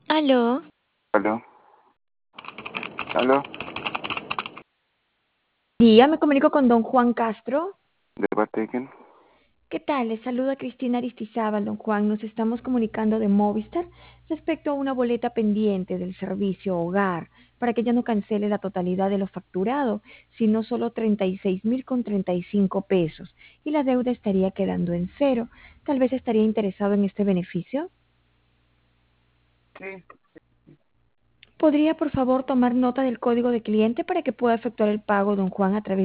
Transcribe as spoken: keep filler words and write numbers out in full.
Aló. Aló, aló, Día, me comunico con don Juan Castro. ¿de parte de quién? ¿Qué tal? Les saluda Cristina Aristizábal, don Juan. Nos estamos comunicando de Movistar respecto a una boleta pendiente del servicio hogar para que ya no cancele la totalidad de lo facturado, sino solo treinta y seis mil con treinta y cinco pesos y la deuda estaría quedando en cero. Tal vez estaría interesado en este beneficio. Sí. ¿Podría por favor tomar nota del código de cliente para que pueda efectuar el pago, don Juan, a través